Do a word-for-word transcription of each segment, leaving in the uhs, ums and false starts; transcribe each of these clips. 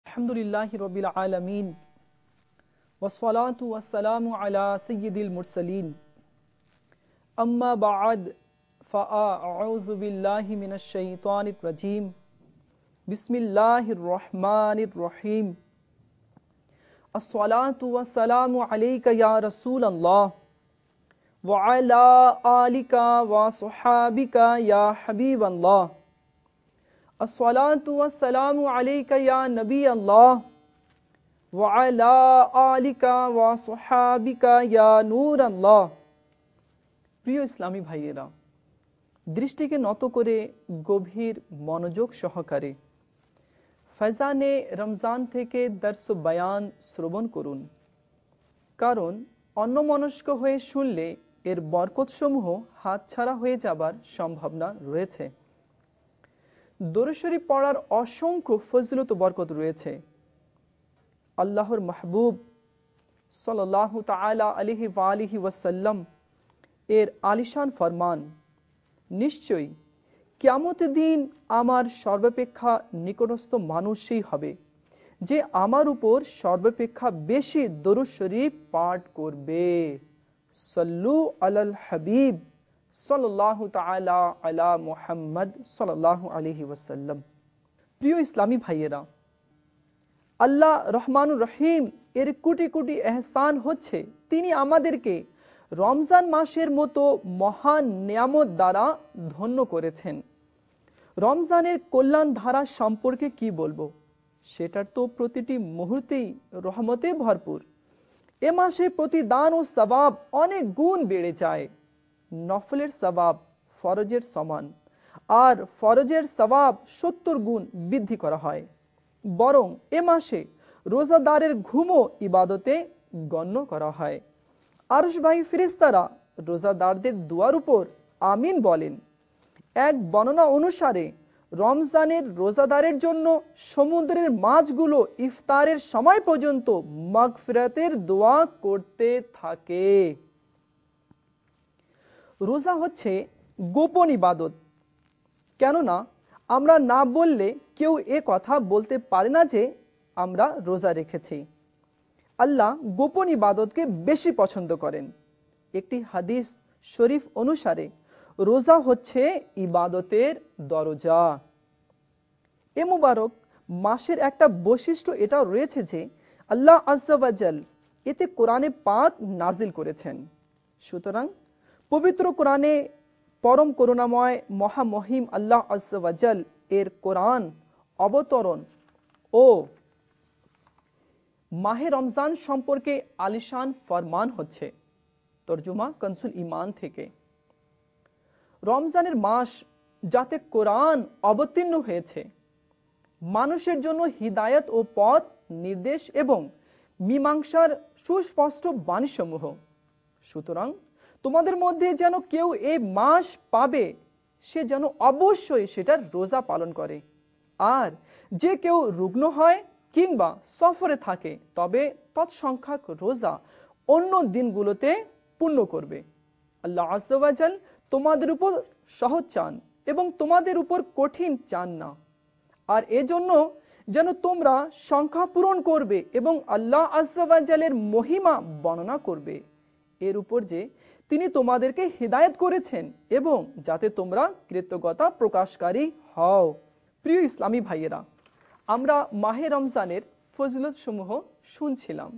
Alhamdulillahi Rabbil Alameen. Wassalatu wassalamu ala Sayyidil Mursaleen. Amma ba'ad. Fa'a'udhu billahi minash shaitanir rajim. Bismillahir Rahmanir Rahim. As-salatu wassalamu alayka ya Rasulallah. Wa ala alika wa sahabika ya Habiballah. As-salatu wassalamu alayka ya Nabi Allah. Wa ala alika wa sahabika ya Nur Allah. প্রিয় ইসলামী ভাইয়েরা, দৃষ্টিকে নত করে গভীর মনোযোগ সহকারে ফয়জানে রমজান থেকে দর্স বয়ান শ্রবণ করুন, কারণ অন্যমনস্ক হয়ে শুনলে এর বরকতসমূহ হাতছাড়া হয়ে যাবার সম্ভাবনা রয়েছে। দরুদ শরীফ পড়ার অসংখ্য ফজিলত ও বরকত রয়েছে। আল্লাহর মাহবুব সাল্লাল্লাহু তাআলা আলাইহি ওয়া আলিহি ওয়াসাল্লাম এর আলিশান ফরমান, নিশ্চয়ই কিয়ামতের দিন আমার সর্বাপেক্ষা নিকটস্থ মানুষ সেই হবে যে আমার উপর সর্বাপেক্ষা বেশি দরুদ শরীফ পাঠ করবে। সাল্লু আলাল হাবিব সাল্লাল্লাহু তাআলা আলা মুহাম্মদ সাল্লাল্লাহু আলাইহি ওয়াসাল্লাম। প্রিয় ইসলামী ভাইয়েরা, আল্লাহ রহমানুর রহিম এর কোটি কোটি এহসান হচ্ছে তিনি আমাদেরকে রমজান মাসের মতো মহান নিয়ামত দ্বারা ধন্য করেছেন। রমজানের কল্যাণ ধারা সম্পর্কে কি বলবো, সেটার তো প্রতিটি মুহূর্তেই রহমতে ভরপুর। এ মাসে প্রতি দান ও সওয়াব অনেক গুণ বেড়ে যায়। নফলের সওয়াব ফরজের সমান, আর ফরজের সওয়াব সত্তর গুণ বৃদ্ধি করা হয়। বরং এ মাসে রোজাদারের ঘুমও ইবাদতে গণ্য করা হয়। আরশবাহী ফেরেশতারা রোজাদারদের দুয়ার উপর আমিন বলেন। এক বর্ণনা অনুসারে রমজানের রোজাদারের জন্য সমুদ্রের মাছগুলো ইফতারের সময় পর্যন্ত মাগফিরাতের দোয়া করতে থাকে। রোজা হচ্ছে গোপন ইবাদত, কেননা আমরা না বললে কেউ এ কথা বলতে পারে না যে আমরা রোজা রেখেছি। আল্লাহ গোপন ইবাদতকে বেশি পছন্দ করেন। একটি হাদিস শরীফ অনুসারে রোজা হচ্ছে ইবাদতের দরজা। এ মুবারক মাসের একটা বৈশিষ্ট্য এটাও রয়েছে যে আল্লাহ আযজা ওয়া জাল এতে কোরআনে পাক নাজিল করেছেন। সুতরাং পবিত্র কোরআনে পরম করুণাময় মহামহিম আল্লাহ আযজা ওয়া জাল এর কোরআন অবতরণ ও মাহে রমজান সম্পর্কে আলিশান ফরমান হচ্ছে। তরজমা কনসুল ঈমান থেকে। রমজানের মাস যাতে কোরআন অবতীর্ণ হয়েছে, মানুষের জন্য হিদায়াত ও পথ নির্দেশ এবং মীমাংসার সুস্পষ্ট বাণীসমূহ। সুতরাং তোমাদের মধ্যে যেন কেউ এই মাস পাবে, সে যেন অবশ্যই সেটার রোজা পালন করে। আর যে কেউ রুগ্ন হয় কিংবা সফরে থাকে, তবে তৎসংখ্যক রোজা অন্য দিনগুলোতে পূর্ণ করবে। আল্লাহ আযজা ওয়া জাল তোমাদের উপর সহজ চান এবং তোমাদের উপর কঠিন চান না। আর এজন্য যেন তোমরা সংখ্যা পূরণ করবে এবং আল্লাহ আযজা ওয়া জালের মহিমা বর্ণনা করবে, এর উপর যে তিনি তোমাদেরকে হিদায়াত করেছেন, এবং যাতে তোমরা কৃতজ্ঞতা প্রকাশকারী হও। প্রিয় ইসলামী ভাইয়েরা, আমরা মাহে রমজানের ফজিলত সমূহ শুনছিলাম।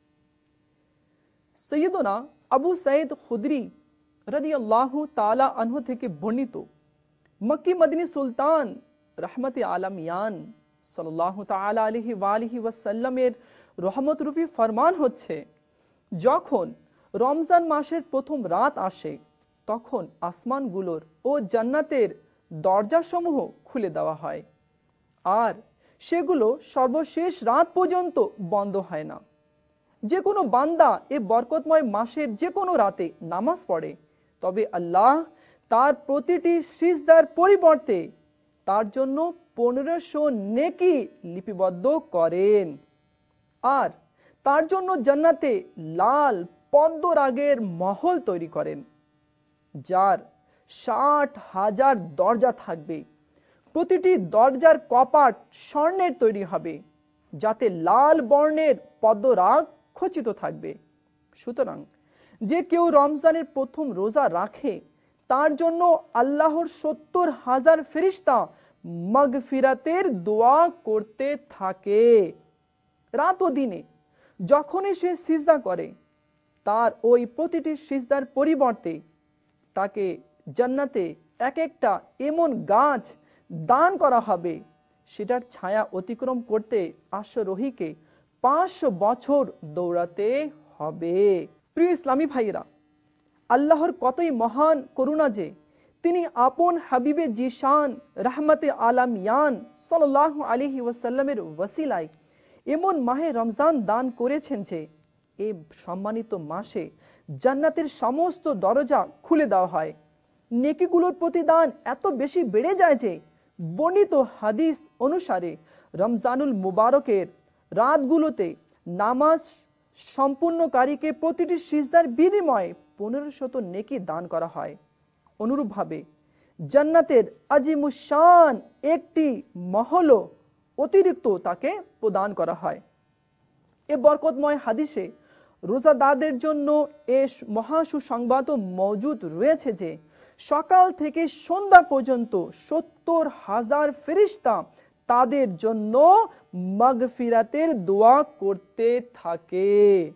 সৈয়দনা আবু সাঈদ খুদরি রাদিয়াল্লাহু তাআলা আনহু থেকে বর্ণিত, মক্কি মদিনী সুলতান রহমতে আলামিয়ান সাল্লাল্লাহু তাআলা আলাইহি ওয়া আলিহি ওয়াসাল্লামের রহমত রূপী ফরমান হচ্ছে, যখন রমজান মাসের প্রথম রাত আসে, তখন আসমানগুলোর ও জান্নাতের দরজাসমূহ খুলে দেওয়া হয়, আর সেগুলো সর্বশেষ রাত পর্যন্ত বন্ধ হয় না। যে কোনো বান্দা এ বরকতময় মাসের যে কোনো রাতে নামাজ পড়ে, তবে আল্লাহ তার প্রতিটি সিজদার পরিবর্তে তার জন্য পনেরোশো নেকি লিপিবদ্ধ করেন, আর তার জন্য জান্নাতে লাল পদ্মরাগের মহল তৈরি করেন, যার ষাট হাজার দরজা থাকবে। প্রতিটি দরজার কপাট স্বর্ণের তৈরি হবে, যাতে লাল বর্ণের পদ্মরাগ খচিত থাকবে। সুতরাং যে কেউ রমজানের প্রথম রোজা রাখে তার জন্য আল্লাহর সত্তর হাজার ফেরেশতা মাগফিরাতের দোয়া করতে থাকে। রাত ও দিনে যখনই সে সিজদা করে তার ওই প্রতিটি সিজদার পরিবর্তে তাকে জান্নাতে এক একটা এমন গাছ দান করা হবে, সেটার ছায়া অতিক্রম করতে আশ্বারোহীকে পাঁচশো বছর দৌড়াতে হবে। প্রিয় ইসলামী ভাইরা, আল্লাহর কতই মহান করুণা যে তিনি আপন হাবিবে জিশান রাহমাতে আলামিয়ান সাল্লাল্লাহু আলাইহি ওয়াসাল্লামের ওয়াসিলায় এমন মাহে রমজান দান করেছেন যে এই সম্মানিত মাসে জান্নাতের সমস্ত দরজা খুলে দেওয়া হয়। নেকিগুলোর প্রতিদান এত বেশি বেড়ে যায় যে বর্ণিত হাদিস অনুসারে রমজানুল মুবারকের রাতগুলোতে নামাজ সম্পূর্ণকারীকে প্রতিটি সিজদার বিনিময়ে পনেরো শত নেকি দান করা হয়। অনুরূপভাবে জান্নাতের আজিমুশান একটি মহল অতিরিক্ত তাকে প্রদান করা হয়। এ বরকতময় হাদিসে রোজাদারদের জন্য এ মহা সুসংবাদ মজুদ রয়েছে যে সকাল থেকে সন্ধ্যা পর্যন্ত সত্তর হাজার ফেরেশতা তাদের জন্য মাগফিরাতের দোয়া করতে থাকে।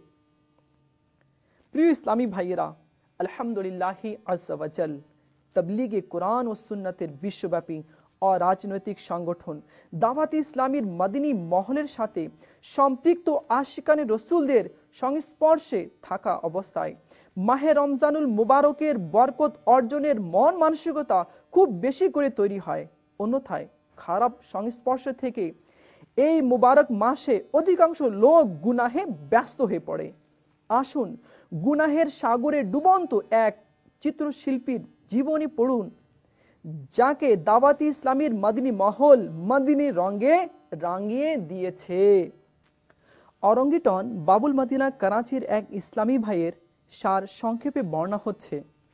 প্রিয় ইসলামী ভাইয়েরা, আলহামদুলিল্লাহি আজ্জা ওয়া জাল তাবলীগে কোরআন ও সুন্নাতের বিশ্বব্যাপী অরাজনৈতিক সংগঠন দাওয়াত ইসলামীর মদিনী মহলের সাথে সম্পৃক্ত আশিকানে রসুলদের সংস্পর্শে থাকা অবস্থায় মাহে রমজানুল মুবারকের বরকত অর্জনের মন মানসিকতা খুব বেশি করে তৈরি হয়। অন্যথায় খারাপ সংস্পর্শ থেকে এই মুবারক মাসে অধিকাংশ লোক গুনাহে ব্যস্ত হয়ে পড়ে। আসুন গুনাহের সাগরে ডুবন্ত এক চিত্রশিল্পীর জীবনী পড়ুন, যাকে দাওয়াতি ইসলামীর মদিনী মহল মদিনী রঙে রাঙিয়ে দিয়েছে। অরঙ্গিটন বাবুল মদিনা করাচির এক ইসলামী ভাইয়ের সার সংক্ষেপে বর্ণনা হচ্ছে।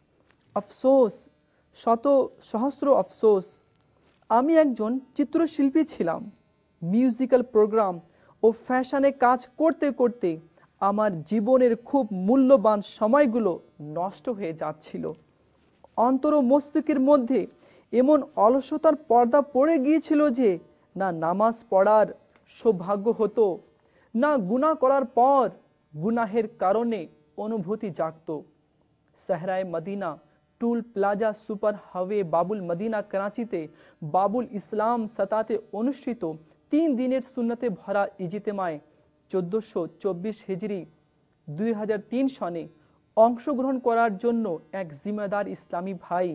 আফসোস, শত সহস্র আফসোস, আমি একজন চিত্রশিল্পী ছিলাম। মিউজিক্যাল প্রোগ্রাম ও ফ্যাশনে কাজ করতে করতে আমার জীবনের খুব মূল্যবান সময়গুলো নষ্ট হয়ে যাচ্ছিল। অন্তর ও মস্তিষ্কের মধ্যে এমন অলসতার পর্দা পড়ে গিয়েছিল যে না নামাজ পড়ার সৌভাগ্য হতো, না গুনাহ করার পর গুনাহের কারণে অনুভূতি জাগত। Sahra-e Madina toll plaza super highway Babul Madina করাচিতে বাবুল ইসলাম সাতাতে অনুষ্ঠিত তিন দিনের সুন্নতে ভরা ইজতেমায় চোদ্দশো চব্বিশ হিজরি দুই হাজার তিন সনে অংশগ্রহণ করার জন্য এক জিম্মেদার ইসলামী ভাই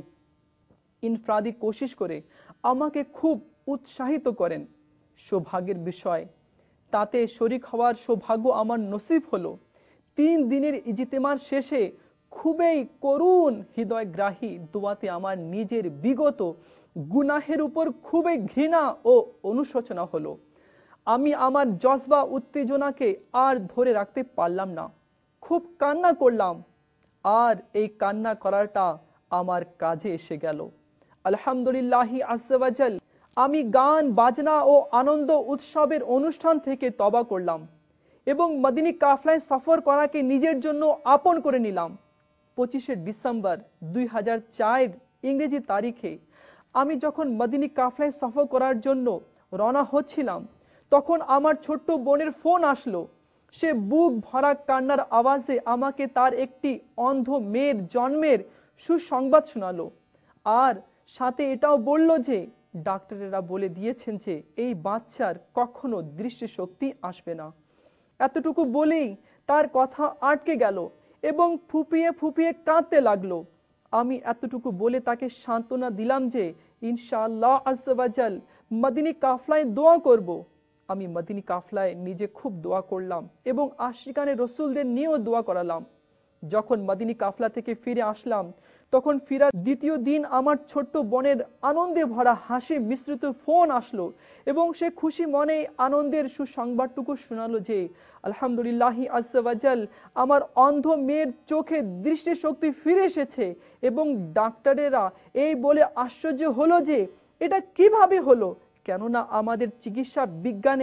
ইনফরাদি কোশিশ করে আমাকে খুব উৎসাহিত করেন। সৌভাগ্যের বিষয়, তাতে শরীক হওয়ার সৌভাগ্য আমার নসিব হলো। তিন দিনের ইজতেমার শেষে খুবই করুণ হৃদয়গ্রাহী দোয়াতে আমার নিজের বিগত গুনাহের উপর খুবই ঘৃণা ও অনুশোচনা হলো। আমি আমার জজবা উত্তেজনাকে আর ধরে রাখতে পারলাম না, খুব কান্না করলাম। আর এই কান্না করাটা আমার কাজে এসে গেল। আলহামদুলিল্লাহি আজ্জা ওয়া জাল আমি গান বাজনা ও আনন্দ উৎসবের অনুষ্ঠান থেকে তওবা করলাম এবং মদিনী কাফলায় সফর করাকে নিজের জন্য আপন করে নিলাম। পঁচিশে ডিসেম্বর দুই হাজার চার ইংরেজি তারিখে আমি যখন মদিনী কাফলায় সফর করার জন্য রওনা হচ্ছিলাম, তখন আমার ছোট্ট বোনের ফোন আসলো। সে বুক ভরা কান্নার আওয়াজে আমাকে তার একটি অন্ধ মেয়ের জন্মের সুসংবাদ শোনালো, আর সাথে এটাও বলল যে ডাক্তারেরা বলে দিয়েছেন যে এই বাচ্চার কখনো দৃষ্টিশক্তি আসবে না। এতটুকু বলেই তার কথা আটকে গেল এবং ফুপিয়ে ফুপিয়ে কাঁদতে লাগলো। আমি এতটুকু বলে তাকে সান্ত্বনা দিলাম যে ইনশাআল্লাহ আজ্জা ওয়া জাল মদিনী কাফলায় দোয়া করব। আমি মদিনী কাফলায় নিজে খুব দোয়া করলাম এবং আশিকানে রসুলদের নিয়েও দোয়া করালাম। যখন মদিনী কাফলা থেকে ফিরে আসলাম, তখন ফিরার দ্বিতীয় দিন আমার ছোট্ট বোনের আনন্দে ভরা হাসি মিশ্রিত ফোন আসলো এবং সে খুশি মনে আনন্দের সুসংবাদটুকু শোনালো যে আলহামদুলিল্লাহি আজ্জা ওয়া জাল আমার অন্ধ মেয়ের চোখে দৃষ্টিশক্তি ফিরে এসেছে। এবং ডাক্তারেরা এই বলে আশ্চর্য হলো যে এটা কিভাবে হলো, কেননা আমাদের চিকিৎসা বিজ্ঞানে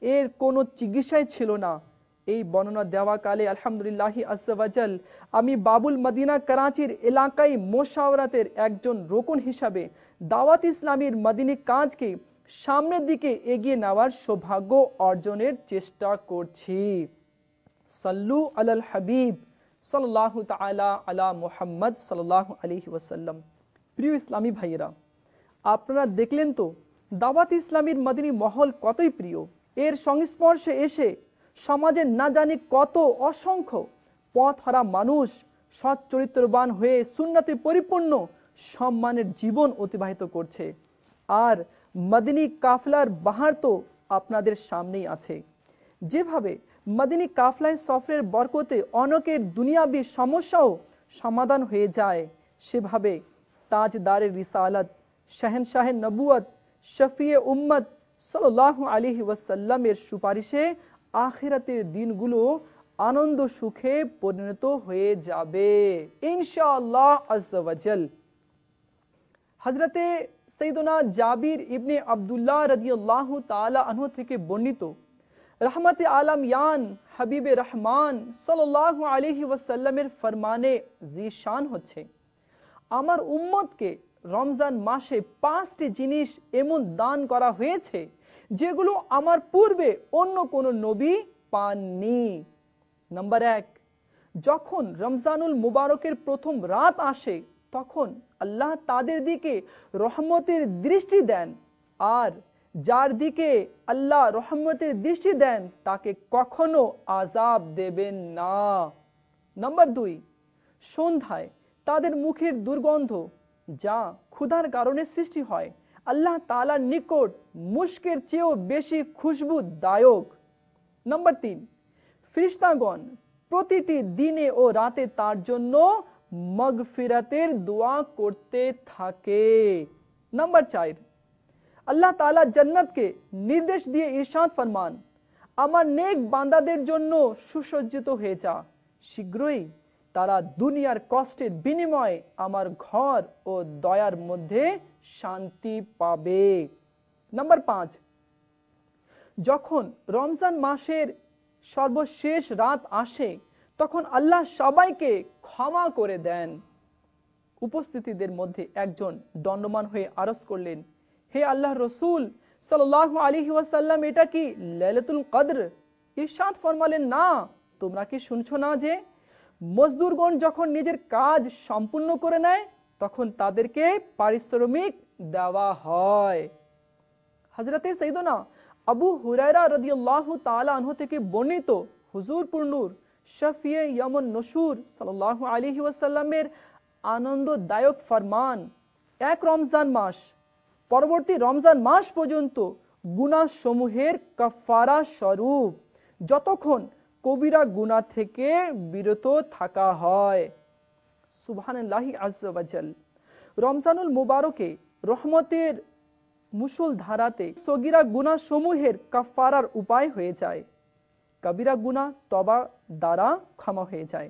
এর কোনো চিকিৎসাই ছিল না। এই বর্ণনা দেওয়া কালে আলহামদুলিল্লাহি আজ্জা ওয়াজাল আমি বাবুল মদিনা করাচির এলাকাই মোশাওরাতের একজন রোকন হিসাবে দাওয়াত ইসলামীর মদিনী কাজকে সামনের দিকে এগিয়ে নেওয়ার সৌভাগ্য অর্জনের চেষ্টা করছি। সাল্লু আলাল হাবিব সাল্লাল্লাহু তাআলা আলা মুহাম্মদ সাল্লাল্লাহু আলাইহি ওয়াসাল্লাম। প্রিয় ইসলামী ভাইয়েরা, আপনারা দেখলেন তো দাওয়াত ইসলামীর মদিনী মহল কতই প্রিয়। এর সংস্পর্শে এসে সমাজের না জানি কত অসংখ্য পথ হারা মানুষ সৎ চরিত্রবান হয়ে সুন্নতে পরিপূর্ণ সম্মানের জীবন অতিবাহিত করছে। আর মদিনী কাফলার বাহার তো আপনাদের সামনেই আছে। যেভাবে মদিনী কাফলায় সফরের বরকতে অনেকের দুনিয়াবী সমস্যাও সমাধান হয়ে যায়, সেভাবে তাজদারে রিসালাত শাহেনশাহে নবুয়ত শফিয়ে উম্মত সাল্লাল্লাহু আলাইহি ওয়াসাল্লামের সুপারিশে আখিরাতের দিনগুলো আনন্দ সুখে পরিণত হয়ে যাবে ইনশাআল্লাহ আজ্জা ওয়াজাল। হযরতে সাইয়্যিদুনা জাবির ইবনে আব্দুল্লাহ রাদিয়াল্লাহু তাআলা আনহু থেকে বর্ণিত রহমতে আলম ইয়ান হাবিবে রহমান সাল্লাল্লাহু আলাইহি ওয়াসাল্লামের ফরমানে জিশান হচ্ছে, আমার উম্মতকে রমজান মাসে পাঁচটি জিনিস এমন দান করা হয়েছে যেগুলো আমার পূর্বে অন্য কোন নবী পাননি। নাম্বার এক, যখন রমজানুল মুবারকের প্রথম রাত আসে তখন আল্লাহ তাদের দিকে রহমতের দৃষ্টি দেন, আর যার দিকে আল্লাহ রহমতের দৃষ্টি দেন তাকে কখনো আযাব দেবেন না। নাম্বার দুই, সন্ধ্যায় তাদের মুখের দুর্গন্ধ যা ক্ষুধার কারণে সৃষ্টি হয় আল্লাহ তাআলার নিকট মুশকের চেয়েও বেশি খুশবুদায়ক। নাম্বার তিন, ফেরেশতাগণ প্রতিটি দিনে ও রাতে তার জন্য মাগফিরাতের দোয়া করতে থাকে। নাম্বার চার, আল্লাহ তাআলা জান্নাতকে নির্দেশ দিয়ে ইরশাদ ফরমান, আমার নেক বান্দাদের জন্য সুসজ্জিত হয়ে যা, শীঘ্রই তারা দুনিয়ার কষ্টের বিনিময়ে আমার ঘর ও দয়ার মধ্যে শান্তি পাবে। নাম্বার পাঁচ, যখন রমজান মাসের সর্বশেষ রাত আসে তখন আল্লাহ সবাইকে ক্ষমা করে দেন। উপস্থিতিদের মধ্যে একজন দণ্ডমান হয়ে আরজ করলেন, হে আল্লাহর রাসূল সাল্লাল্লাহু আলাইহি ওয়াসাল্লাম, এটা কি লাইলাতুল কদর? ইরশাদ ফরমালেন, না, তোমরা কি শুনছো না যে মজদুরগণ যখন নিজের কাজ সম্পূর্ণ করে নেয় তখন তাদেরকে পারিশ্রমিক দেওয়া হয়। হযরতে সাইয়্যিদুনা আবু হুরায়রা রাদিয়াল্লাহু তাআলা আনহু থেকে বর্ণিত হুজুর পুরনূর শফিয়ে ইয়ামুন নসুর সাল্লাল্লাহু আলাইহি ওয়াসাল্লামের আনন্দদায়ক ফরমান, এক রমজান মাস পরবর্তী রমজান মাস পর্যন্ত গুনাহ সমূহের কাফারা স্বরূপ যতক্ষণ কবিরা গুনাহ থেকে বিরত থাকা হয়। সুবহানাল্লাহি আজ্জা ওয়াজাল। রমজানুল মুবারকে রহমতের মুসুল ধারাতে সগীরা গুনাহ সমূহের কাফারার উপায় হয়ে যায়, কবিরা গুনাহ তওবা দ্বারা ক্ষমা হয়ে যায়।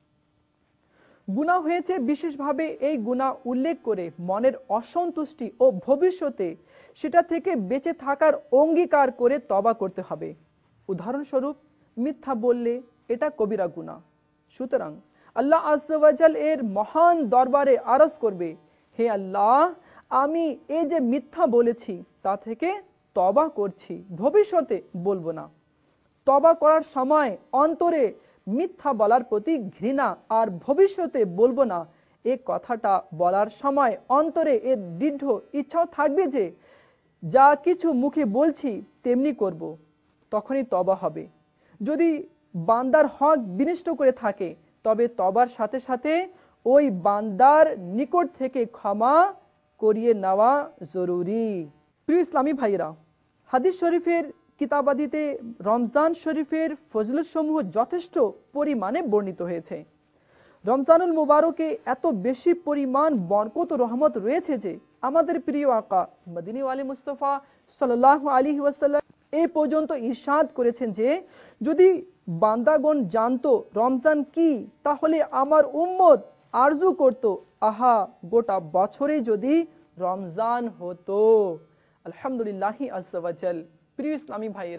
গুনাহ হয়েছে বিশেষভাবে এই গুনাহ উল্লেখ করে মনের অসন্তুষ্টি ও ভবিষ্যতে সেটা থেকে বেঁচে থাকার অঙ্গীকার করে তওবা করতে হবে। উদাহরণস্বরূপ মিথ্যা বললে এটা কবিরা গুনাহ। সুতরাং আল্লাহ আজ্জা ওয়াজাল এর মহান দরবারে আরজ করবে, হে আল্লাহ, আমি এই যে মিথ্যা বলেছি তা থেকে তওবা করছি, ভবিষ্যতে বলবো না। তওবা করার সময় অন্তরে মিথ্যা বলার প্রতি ঘৃণা আর ভবিষ্যতে বলবো না এই কথাটা বলার সময় অন্তরে এর দৃঢ় ইচ্ছাও থাকবে যে যা কিছু মুখে বলছি তেমনি করব, তখনই তওবা হবে। যদি বান্দার হক বিনষ্ট করে থাকে তবে তওবার সাথে সাথে ওই বান্দার নিকট থেকে ক্ষমা করিয়ে নেওয়া জরুরি। প্রিয় ইসলামী ভাইরা, হাদিস শরীফের কিতাবাদিতে রমজান শরীফের ফজিলত সমূহ যথেষ্ট পরিমাণে বর্ণিত হয়েছে। রমজানুল মুবারকে এত বেশি পরিমাণ বরকত ও রহমত রয়েছে যে আমাদের প্রিয় আকা মদিনী ওয়ালি মুস্তাফা সাল্লাল্লাহু আলাইহি ওয়াসাল্লাম এই পর্যন্ত ইরশাদ করেছেন যে যদি বান্দাগণ জানতো রমজান কি তাহলে আমার উম্মত আরজু করত, আহা, গোটা বছরে যদি রমজান হতো। আলহামদুলিল্লাহি আজ্জা ওয়াজাল। প্রিয় ইসলামী ভাইয়েরা,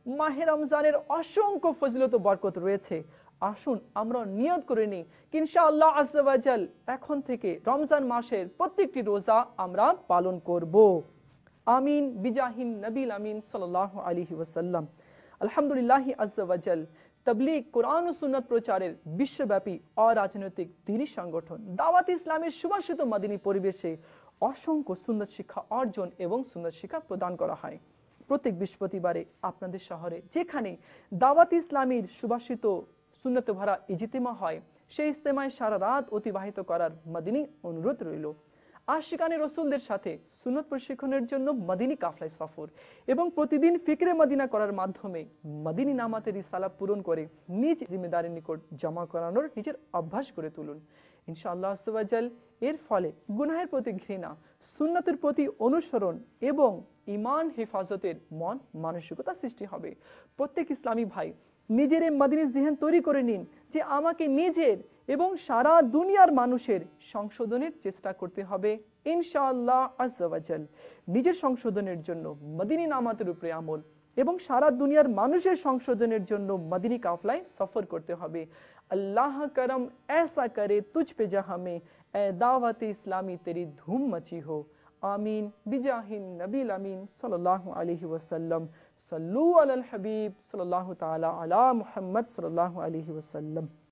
মাহে রমজানের অসংখ্য ফজিলত ও বরকত রয়েছে। আসুন আমরা নিয়ত করে নিই ইনশাআল্লাহ আজ্জা ওয়া জাল এখন থেকে রমজান মাসের প্রত্যেকটি রোজা আমরা পালন করব। আমিন বিজাহিন নবীল আমিন সাল্লাল্লাহু আলাইহি ওয়াসাল্লাম। আলহামদুলিল্লাহ আজ্জা ওয়া জাল তাবলীগ কোরআন ও সুন্নাত প্রচারের বিশ্বব্যাপী অরাজনৈতিক দ্বীনি সংগঠন দাওয়াত ইসলামের সুবাসিত মাদিনী পরিবেশে অসংখ্য সুন্নাত শিক্ষা অর্জন এবং সুন্নাত শিক্ষা প্রদান করা হয়। প্রত্যেক বৃহস্পতিবারে আপনাদের শহরে যেখানে দাওয়াত ইসলামের সুবাসিত সুন্নতে ভরা ইজতিমা হয়, সেই ইজতেমায় সারা রাত অতিবাহিত করার মাদিনী অনুরোধ রইল। আশিকানে রসুলদের সাথে সুন্নত প্রশিক্ষণের জন্য মাদিনী কাফলায় সফর এবং প্রতিদিন ফিকরে মদিনা করার মাধ্যমে মাদিনী নামাতের রিসালা পূরণ করে নিজ জিম্মেদারির নিকট জমা করানোর নিজের অভ্যাস করে তুলুন। ইনশাআল্লাহ আজ্জা ওয়া জাল এর ফলে গুনাহের প্রতি ঘৃণা, সুন্নতের প্রতি অনুসরণ এবং ঈমান হেফাজতের মন মানসিকতা সৃষ্টি হবে। প্রত্যেক ইসলামী ভাই নিজের এই মাদিনী জিহন তৈরি করে নিন যে আমাকে নিজের এবং সারা দুনিয়ার মানুষের সংশোধনের চেষ্টা করতে হবে ইনশাআল্লাহ আজ্জা ওয়া জাল। নিজের সংশোধনের জন্য মাদিনী নামাতের উপরে আমল এবং সারা দুনিয়ার মানুষের সংশোধনের জন্য মাদিনী কাফলায় সফর করতে হবে। अल्लाह करम ऐसा करे तुझ पे जहां में ए दावत इस्लामी तेरी धूम मची हो। आमीन बिजाहिन नबील अमीन सल्लल्लाहु अलैहि वसल्लम। सल्लू अलल हबीब सल्लल्लाहु ताला अला मुहम्मद सल्लल्लाहु अलैहि वसल्लम।